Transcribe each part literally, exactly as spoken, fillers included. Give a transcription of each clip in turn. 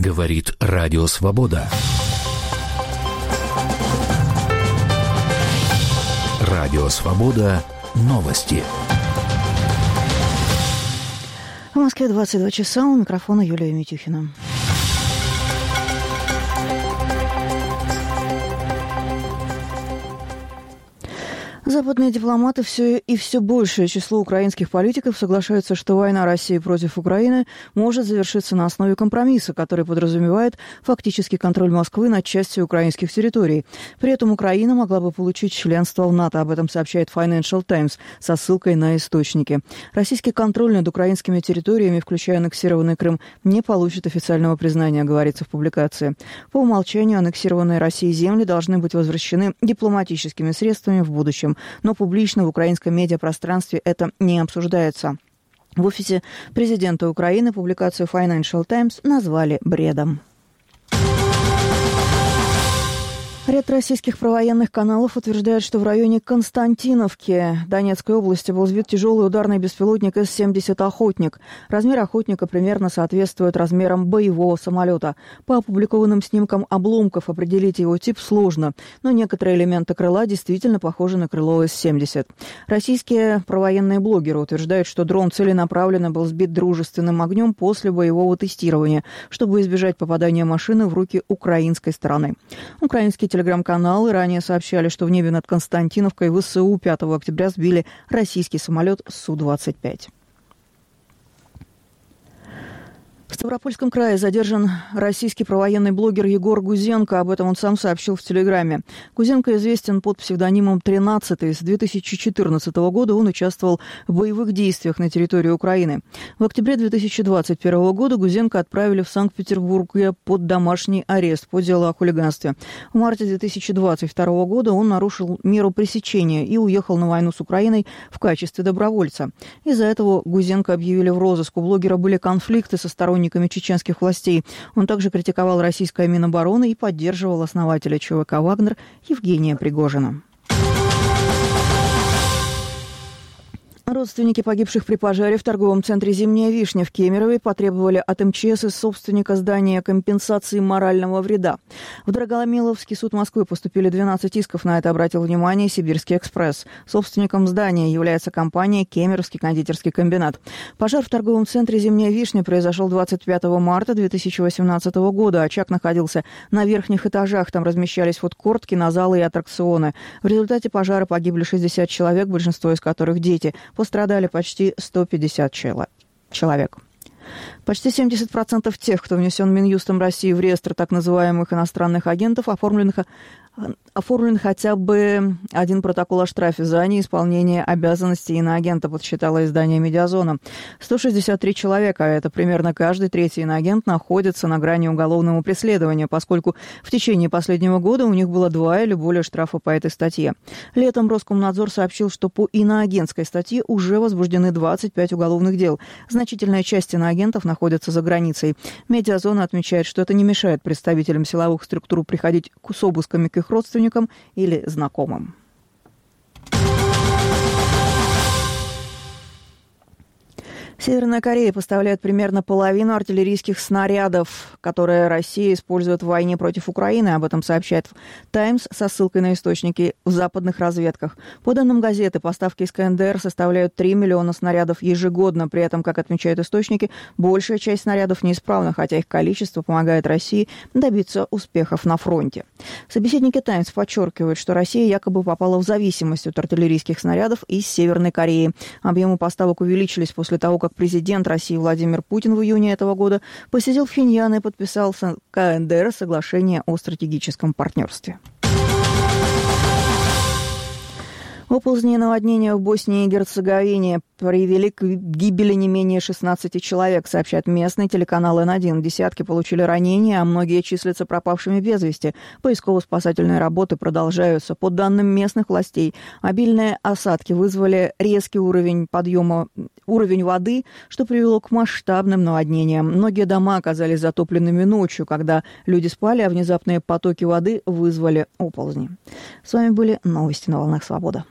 Говорит Радио Свобода. Радио Свобода. Новости. В Москве двадцать два часа. У микрофона Юлия Митюхина. Западные дипломаты все и все большее число украинских политиков соглашаются, что война России против Украины может завершиться на основе компромисса, который подразумевает фактический контроль Москвы над частью украинских территорий. При этом Украина могла бы получить членство в НАТО. Об этом сообщает Financial Times со ссылкой на источники. Российский контроль над украинскими территориями, включая аннексированный Крым, не получит официального признания, говорится в публикации. По умолчанию аннексированные Россией земли должны быть возвращены дипломатическими средствами в будущем. Но публично в украинском медиапространстве это не обсуждается. В офисе президента Украины публикацию Financial Times назвали бредом. Ряд российских провоенных каналов утверждает, что в районе Константиновки Донецкой области был сбит тяжелый ударный беспилотник эс семьдесят «Охотник». Размер «Охотника» примерно соответствует размерам боевого самолета. По опубликованным снимкам обломков определить его тип сложно, но некоторые элементы крыла действительно похожи на крыло эс семьдесят. Российские провоенные блогеры утверждают, что дрон целенаправленно был сбит дружественным огнем после боевого тестирования, чтобы избежать попадания машины в руки украинской стороны. Украинские телеграм-каналы ранее сообщали, что в небе над Константиновкой ВСУ пятого октября сбили российский самолет Су двадцать пять. В Ставропольском крае задержан российский провоенный блогер Егор Гузенко. Об этом он сам сообщил в Телеграме. Гузенко известен под псевдонимом тринадцатый. С две тысячи четырнадцатого года он участвовал в боевых действиях на территории Украины. В октябре две тысячи двадцать первого года Гузенко отправили в Санкт-Петербург под домашний арест по делу о хулиганстве. В марте две тысячи двадцать второго года он нарушил меру пресечения и уехал на войну с Украиной в качестве добровольца. Из-за этого Гузенко объявили в розыск. У блогера были конфликты со сторонниками чеченских властей. Он также критиковал российское Минобороны и поддерживал основателя ЧВК «Вагнер» Евгения Пригожина. Родственники погибших при пожаре в торговом центре «Зимняя вишня» в Кемерове потребовали от эм че эс и собственника здания компенсации морального вреда. В Драголомиловский суд Москвы поступили двенадцать исков. На это обратил внимание «Сибирский экспресс». Собственником здания является компания «Кемеровский кондитерский комбинат». Пожар в торговом центре «Зимняя вишня» произошел двадцать пятого марта две тысячи восемнадцатого года. Очаг находился на верхних этажах. Там размещались фудкорт, кинозалы и аттракционы. В результате пожара погибли шестьдесят человек, большинство из которых дети. Пострадали почти сто пятьдесят человек. Почти семьдесят процентов тех, кто внесен Минюстом России в реестр так называемых иностранных агентов, оформленных, оформлен хотя бы один протокол о штрафе за неисполнение обязанностей иноагента, подсчитало издание «Медиазона». сто шестьдесят три человека, а это примерно каждый третий иноагент, находится на грани уголовного преследования, поскольку в течение последнего года у них было два или более штрафа по этой статье. Летом Роскомнадзор сообщил, что по иноагентской статье уже возбуждены двадцать пять уголовных дел. Значительная часть иноагентов находится за границей. «Медиазона» отмечает, что это не мешает представителям силовых структур приходить с обысками к их родственникам или знакомым. Северная Корея поставляет примерно половину артиллерийских снарядов, которые Россия использует в войне против Украины. Об этом сообщает «Таймс» со ссылкой на источники в западных разведках. По данным газеты, поставки из ка эн дэ эр составляют три миллиона снарядов ежегодно. При этом, как отмечают источники, большая часть снарядов неисправна, хотя их количество помогает России добиться успехов на фронте. Собеседники «Таймс» подчеркивают, что Россия якобы попала в зависимость от артиллерийских снарядов из Северной Кореи. Объемы поставок увеличились после того, как президент России Владимир Путин в июне этого года посетил Пхеньян и подписал с ка эн дэ эр соглашение о стратегическом партнерстве. Оползни и наводнения в Боснии и Герцеговине привели к гибели не менее шестнадцати человек, сообщает местный телеканал эн один. Десятки получили ранения, а многие числятся пропавшими без вести. Поисково-спасательные работы продолжаются. По данным местных властей, обильные осадки вызвали резкий уровень подъема уровень воды, что привело к масштабным наводнениям. Многие дома оказались затопленными ночью, когда люди спали, а внезапные потоки воды вызвали оползни. С вами были новости на волнах «Свобода».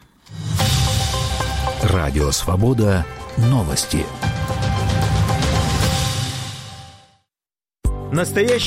Радио «Свобода». Новости. Настоящий